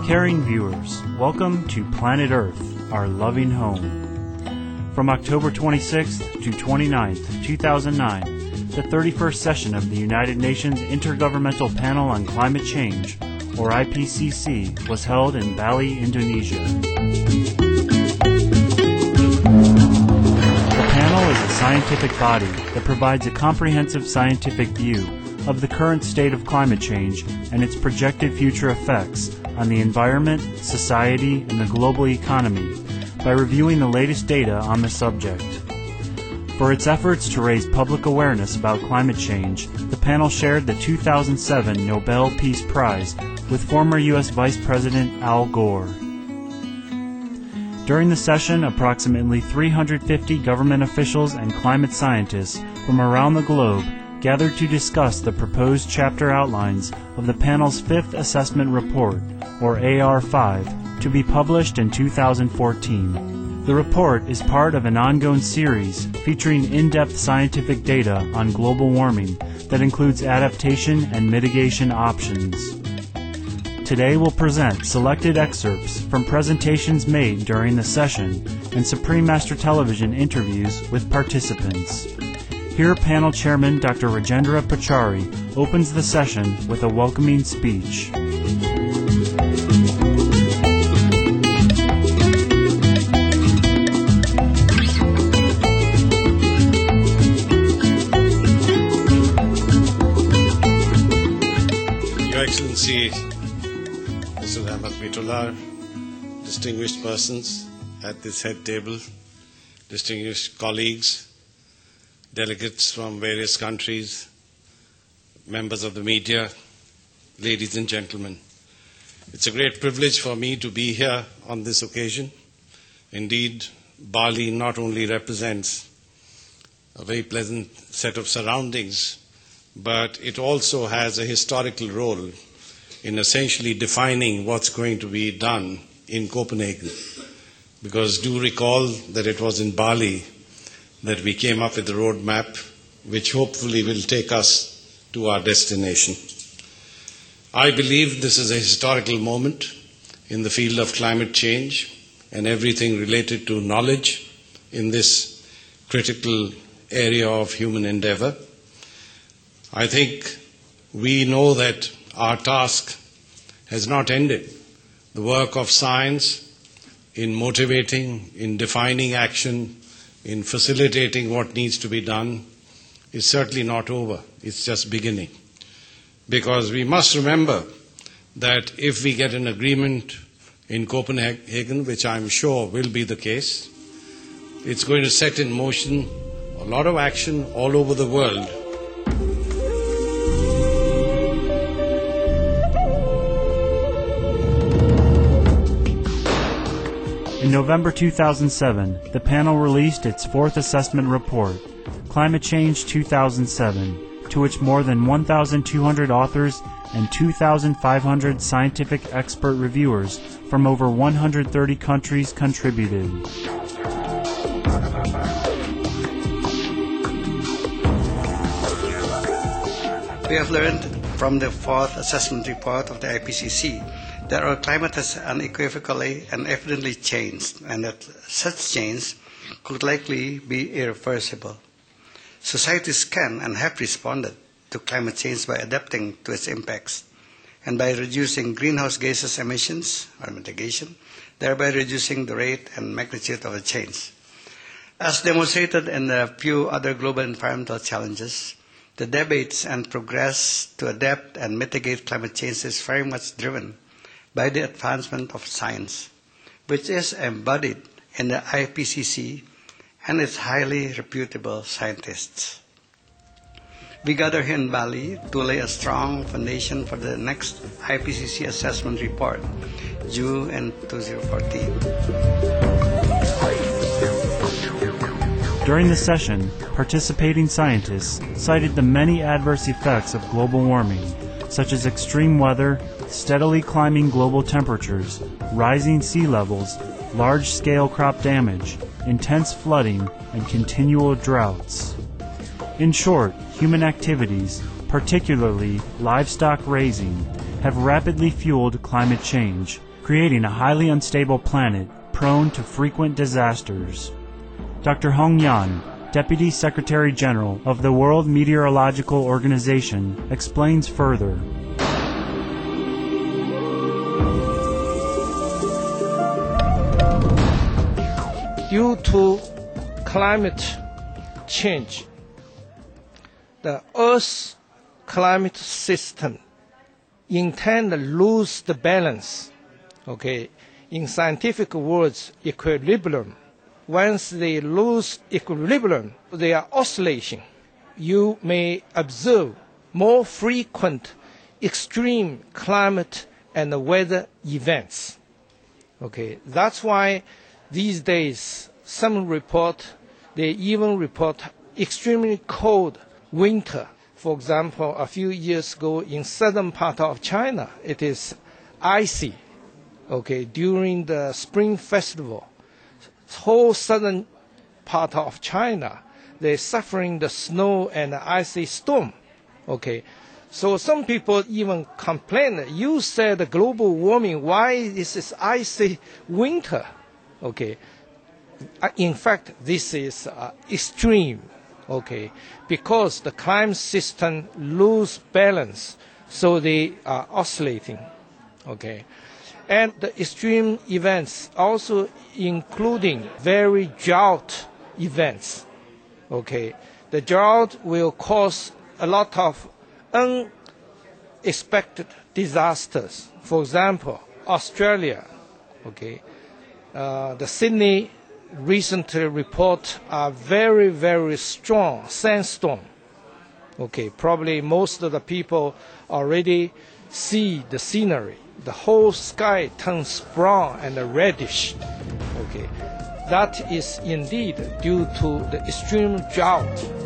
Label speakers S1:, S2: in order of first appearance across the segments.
S1: Caring viewers, welcome to Planet Earth, our loving home. From October 26th to 29th, 2009, the 31st session of the United Nations Intergovernmental Panel on Climate Change, or IPCC, was held in Bali, Indonesia. The panel is a scientific body that provides a comprehensive scientific view of the current state of climate change and its projected future effects on the environment, society, and the global economy by reviewing the latest data on the subject. For its efforts to raise public awareness about climate change, the panel shared the 2007 Nobel Peace Prize with former U.S. Vice President Al Gore. During the session, approximately 350 government officials and climate scientists from around the globe gathered to discuss the proposed chapter outlines of the panel's fifth assessment report, or AR5, to be published in 2014. The report is part of an ongoing series featuring in-depth scientific data on global warming that includes adaptation and mitigation options. Today we'll present selected excerpts from presentations made during the session and Supreme Master Television interviews with participants. Here, panel chairman Dr. Rajendra Pachauri opens the session with a welcoming speech.
S2: Your Excellency, Mr. Rahmat Mitullah, distinguished persons at this head table, distinguished colleagues, delegates from various countries, members of the media, ladies and gentlemen. It's a great privilege for me to be here on this occasion. Indeed, Bali not only represents a very pleasant set of surroundings, but it also has a historical role in essentially defining what's going to be done in Copenhagen. Because do recall that it was in Bali that we came up with a roadmap which hopefully will take us to our destination. I believe this is a historical moment in the field of climate change and everything related to knowledge in this critical area of human endeavor. I think we know that our task has not ended. The work of science in motivating, in defining action, in facilitating what needs to be done is certainly not over. It's just beginning. Because we must remember that if we get an agreement in Copenhagen, which I'm sure will be the case, it's going to set in motion a lot of action all over the world.
S1: In November 2007, the panel released its fourth assessment report, Climate Change 2007, to which more than 1,200 authors and 2,500 scientific expert reviewers from over 130 countries contributed.
S3: We have learned from the fourth assessment report of the IPCC that our climate has unequivocally and evidently changed, and that such change could likely be irreversible. Societies can and have responded to climate change by adapting to its impacts and by reducing greenhouse gases emissions or mitigation, thereby reducing the rate and magnitude of the change. As demonstrated in a few other global environmental challenges, the debates and progress to adapt and mitigate climate change is very much driven by the advancement of science, which is embodied in the IPCC and its highly reputable scientists. We gather here in Bali to lay a strong foundation for the next IPCC assessment report, due in 2014.
S1: During the session, participating scientists cited the many adverse effects of global warming, such as extreme weather, steadily climbing global temperatures, rising sea levels, large-scale crop damage, intense flooding, and continual droughts. In short, human activities, particularly livestock raising, have rapidly fueled climate change creating a highly unstable planet prone to frequent disasters. Dr. Hong Yan, Deputy Secretary General of the World Meteorological Organization, explains further.
S4: Due to climate change, the Earth's climate system intend to lose the balance. In scientific words, equilibrium. Once they lose equilibrium, they are oscillating. You may observe more frequent extreme climate and weather events. That's why these days some they even report extremely cold winter. For example, a few years ago in southern part of China, it is icy. During the Spring Festival, whole southern part of China, they're suffering the snow and the icy storm. So some people even complain, you said global warming, why this is icy winter? In fact, this is extreme. Because the climate system lose balance, so they are oscillating. And the extreme events also including very drought events. The drought will cause a lot of unexpected disasters. For example, Australia. The Sydney recently report a very, very strong sandstorm. Probably most of the people already see the scenery. The whole sky turns brown and reddish. That is indeed due to the extreme drought.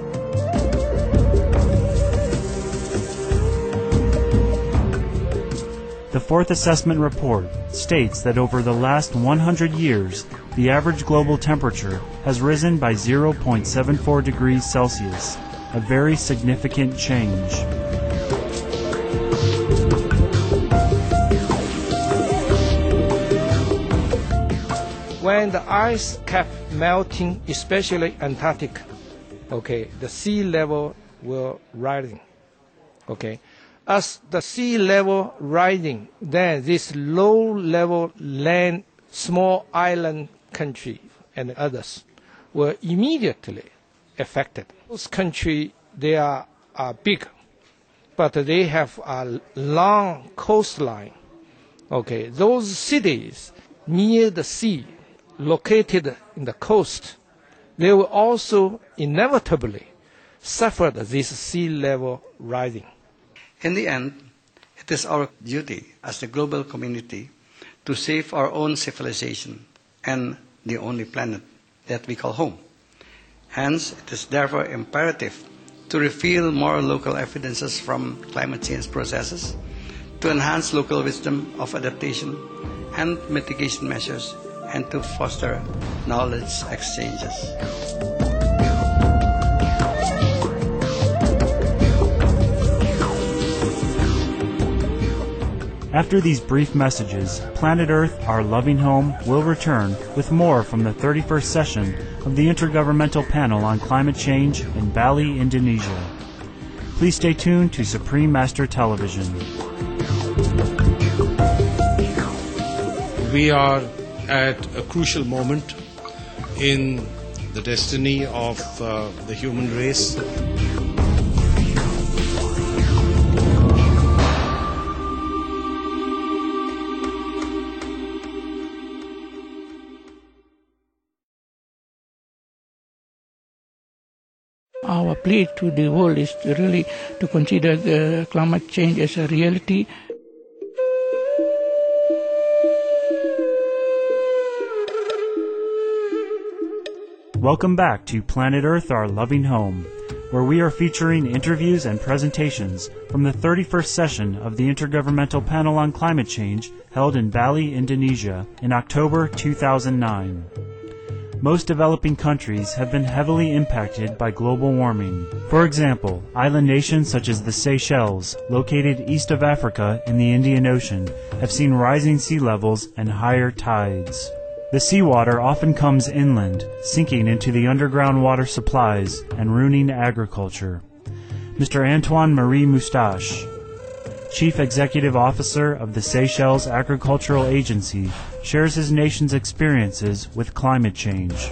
S1: The fourth assessment report states that over the last 100 years, the average global temperature has risen by 0.74 degrees Celsius, a very significant change.
S4: When the ice cap melting, especially Antarctica, the sea level will rising. As the sea level rising, then this low-level land, small island country and others were immediately affected. Those countries, they are big, but they have a long coastline. Those cities near the sea, located in the coast, they will also inevitably suffer this sea level rising.
S3: In the end, it is our duty as the global community to save our own civilization and the only planet that we call home. Hence, it is therefore imperative to reveal more local evidences from climate change processes, to enhance local wisdom of adaptation and mitigation measures, and to foster knowledge exchanges.
S1: After these brief messages, Planet Earth, Our Loving Home, will return with more from the 31st session of the Intergovernmental Panel on Climate Change in Bali, Indonesia. Please stay tuned to Supreme Master Television.
S2: We are at a crucial moment in the destiny of the human race.
S5: Our plea to the world is really to consider the climate change as a reality.
S1: Welcome back to Planet Earth, Our Loving Home, where we are featuring interviews and presentations from the 31st session of the Intergovernmental Panel on Climate Change held in Bali, Indonesia in October 2009. most developing countries have been heavily impacted by global warming. For example, island nations such as the Seychelles, located east of Africa in the Indian Ocean, have seen rising sea levels and higher tides. The seawater often comes inland, sinking into the underground water supplies and ruining agriculture. Mr. Antoine Marie Moustache, Chief Executive Officer of the Seychelles Agricultural Agency, shares his nation's experiences with climate change.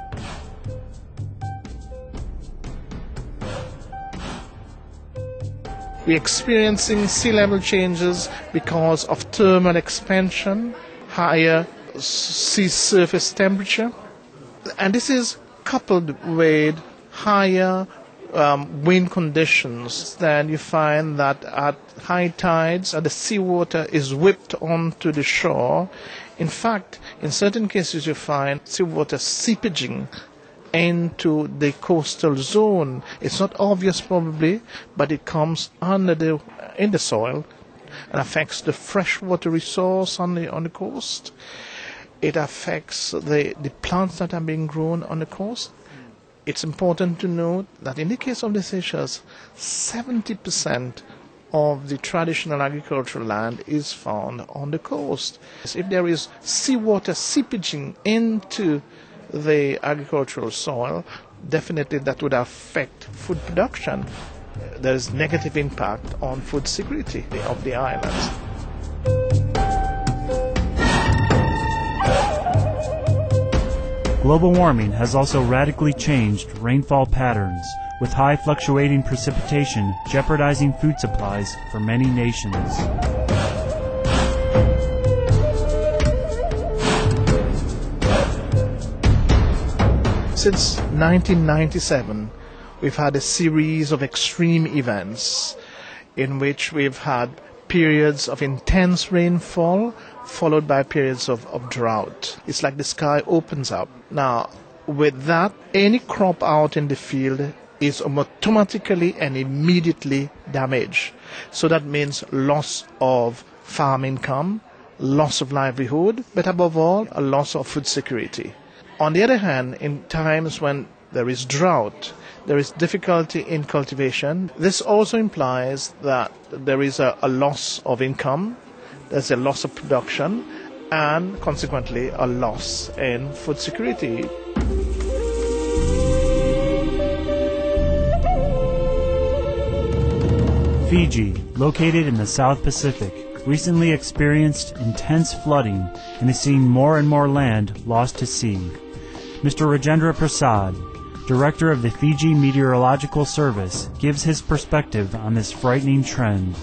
S4: We're experiencing sea level changes because of thermal expansion, higher sea surface temperature, and this is coupled with higher wind conditions. Then you find that at high tides, the seawater is whipped onto the shore. In fact, in certain cases you find seawater seepaging into the coastal zone. It's not obvious probably, but it comes in the soil and affects the freshwater resource on the coast. It affects the plants that are being grown on the coast. It's important to note that in the case of the Seychelles, 70% of the traditional agricultural land is found on the coast. If there is seawater seepaging into the agricultural soil, definitely that would affect food production. There is negative impact on food security of the islands.
S1: Global warming has also radically changed rainfall patterns, with high fluctuating precipitation jeopardizing food supplies for many nations.
S4: Since 1997, we've had a series of extreme events in which we've had periods of intense rainfall followed by periods of drought. It's like the sky opens up. Now, with that, any crop out in the field is automatically and immediately damaged. So that means loss of farm income, loss of livelihood, but above all, a loss of food security. On the other hand, in times when there is drought, there is difficulty in cultivation. This also implies that there is a loss of income, there's a loss of production, and consequently a loss in food security.
S1: Fiji, located in the South Pacific, recently experienced intense flooding and is seeing more and more land lost to sea. Mr. Rajendra Prasad, Director of the Fiji Meteorological Service, gives his perspective on this frightening trend.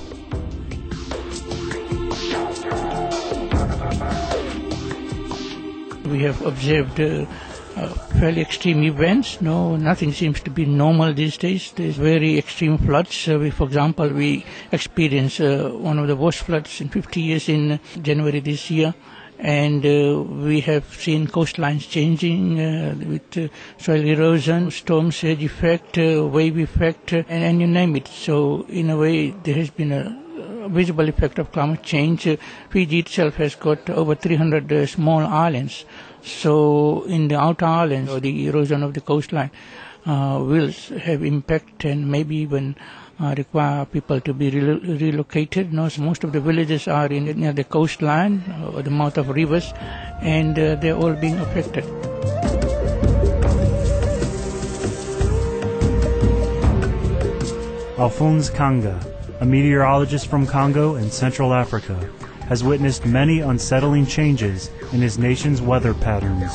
S5: We have observed fairly extreme events. No, nothing seems to be normal these days. There's very extreme floods. For example, we experienced one of the worst floods in 50 years in January this year. And we have seen coastlines changing with soil erosion, storm surge effect, wave effect, and you name it. So in a way, there has been a visible effect of climate change. Fiji itself has got over 300 small islands. So in the outer islands, or the erosion of the coastline will have impact and maybe even require people to be relocated. Most of the villages are near the coastline or the mouth of rivers, and they're all being affected.
S1: Alphonse Kanga, a meteorologist from Congo and Central Africa, has witnessed many unsettling changes in his nation's weather patterns.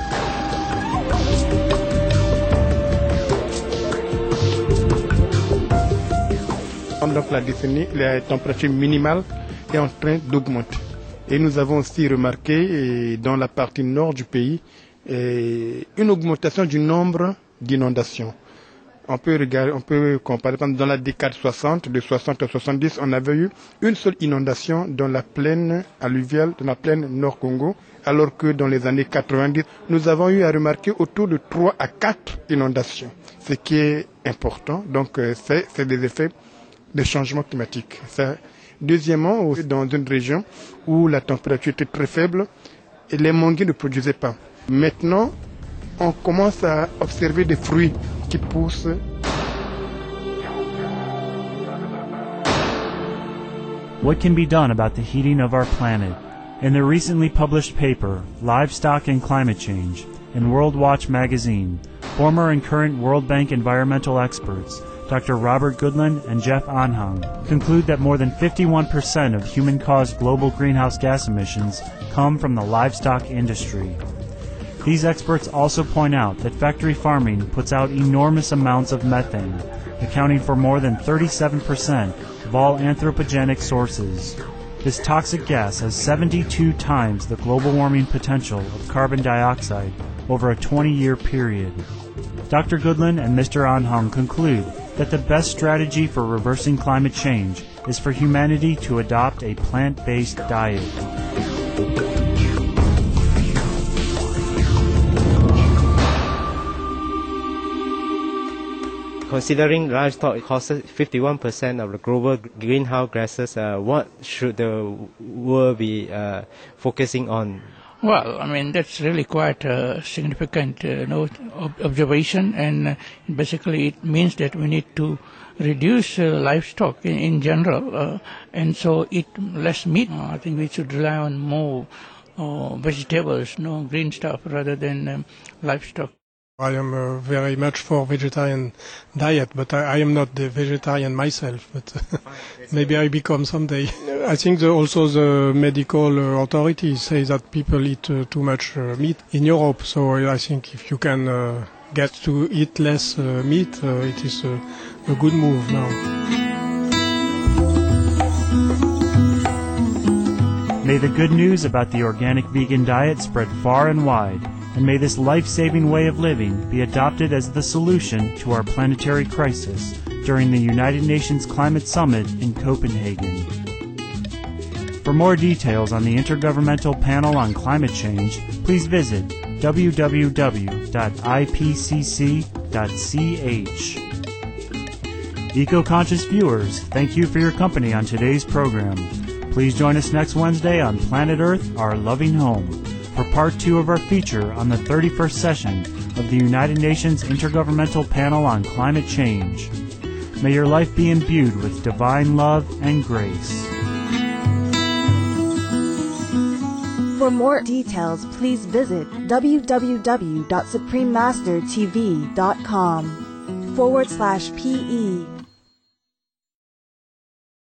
S6: Donc la décennie, la température minimale est en train d'augmenter. Et nous avons aussi remarqué dans la partie nord du pays une augmentation du nombre d'inondations. On peut comparer, par exemple, dans la décade 60, de 60 à 70, on avait eu une seule inondation dans la plaine alluviale, dans la plaine Nord-Congo, alors que dans les années 90, nous avons eu à remarquer autour de 3 à 4 inondations. Ce qui est important, donc c'est des effets des changements climatiques. Deuxièmement, dans une région où la température était très faible, et les manguiers ne produisaient pas. Maintenant, on commence à observer des fruits qui poussent.
S1: What can be done about the heating of our planet? In their recently published paper, Livestock and Climate Change, in World Watch magazine, former and current World Bank environmental experts, Dr. Robert Goodland and Jeff Anhang, conclude that more than 51% of human-caused global greenhouse gas emissions come from the livestock industry. These experts also point out that factory farming puts out enormous amounts of methane, accounting for more than 37% of all anthropogenic sources. This toxic gas has 72 times the global warming potential of carbon dioxide over a 20-year period. Dr. Goodland and Mr. Anhang conclude that the best strategy for reversing climate change is for humanity to adopt a plant-based diet.
S7: Considering livestock causes 51% of the global greenhouse gases, what should the world be focusing on?
S5: Well, I mean, that's really quite a significant observation, and basically it means that we need to reduce livestock in general, and so eat less meat. I think we should rely on more vegetables, green stuff, rather than livestock.
S8: I am very much for vegetarian diet, but I am not the vegetarian myself, but maybe I become someday. I think also the medical authorities say that people eat too much meat in Europe, so I think if you can get to eat less meat, it is a good move now.
S1: May the good news about the organic vegan diet spread far and wide, and may this life-saving way of living be adopted as the solution to our planetary crisis during the United Nations Climate Summit in Copenhagen. For more details on the Intergovernmental Panel on Climate Change, please visit www.ipcc.ch. Eco-conscious viewers, thank you for your company on today's program. Please join us next Wednesday on Planet Earth, Our Loving Home, for Part 2 of our feature on the 31st session of the United Nations Intergovernmental Panel on Climate Change. May your life be imbued with divine love and grace.
S9: For more details, please visit www.suprememastertv.com/PE